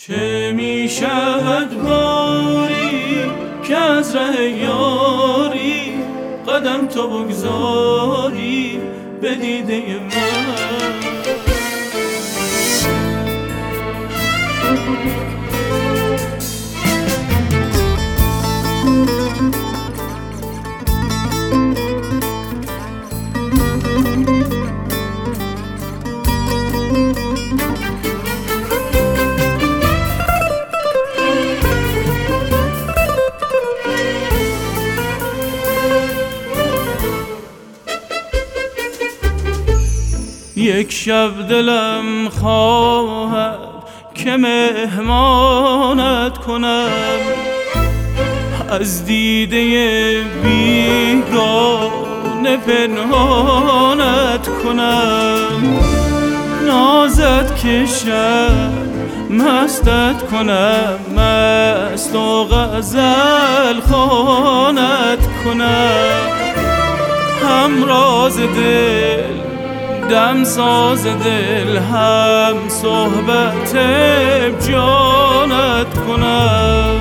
چه می شود باری که از ره یاری قدم تو بگذاری به دیده من. یک شب دلم خواهد که مهمانت کنم، از دیده بیگانه پنهانت کنم، نازت کشم مستت کنم، مست و غزل خوانت کنم، همراز دل دم ساز دل، هم صحبت جانت کنم.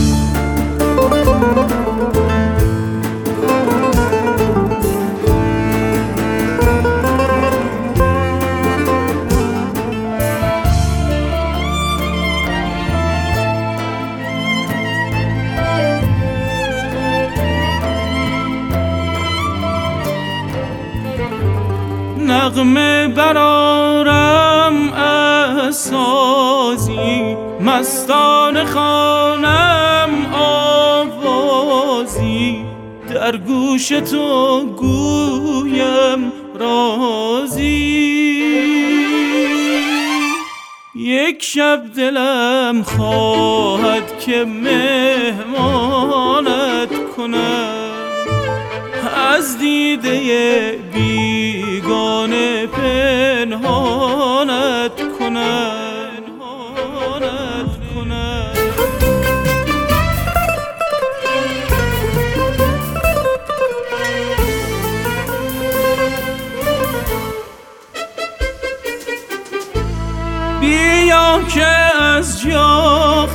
نغمه برارم از سازی، مستانه خوانم آوازی، در گوش تو گویم رازی. یک شب دلم خواهد که مهمانت کنم، از دیده بیگانه پنهانت کنم. بیا که از جا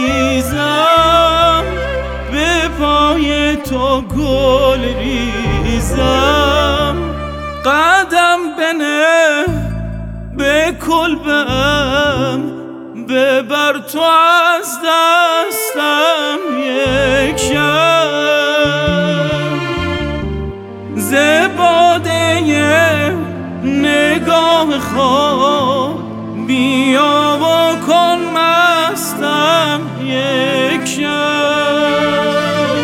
خیزم، به پای تو گل ریزم، قدم بنه به کلبم، ببر تو از دستم یک شب، ز باده نگاه خود بیا و کن مستم یک شب.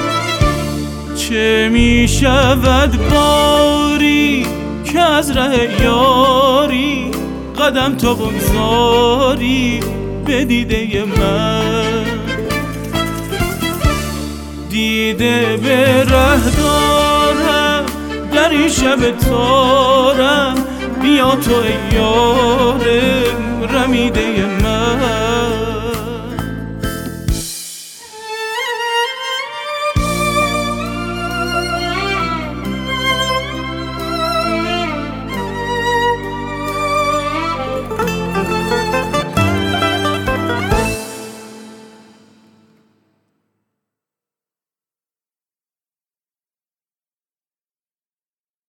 چه می شود باری که از ره یاری قدم تو بگذاری به دیده من. دیده به ره دارم در این شب تارم، بیا تو ای یار رمیده من.